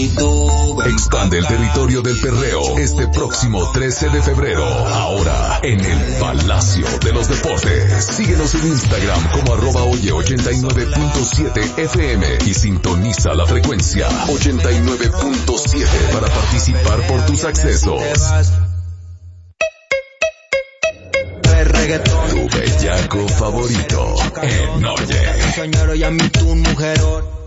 y tú. Expande el territorio del perreo este próximo 13 de febrero. Ahora en el Palacio de los Deportes. Síguenos en Instagram como @oye89.7 FM y sintoniza la frecuencia 89.7 para participar por tus accesos. Tu bellaco favorito en Oye. Soñero y a mí tu mujer.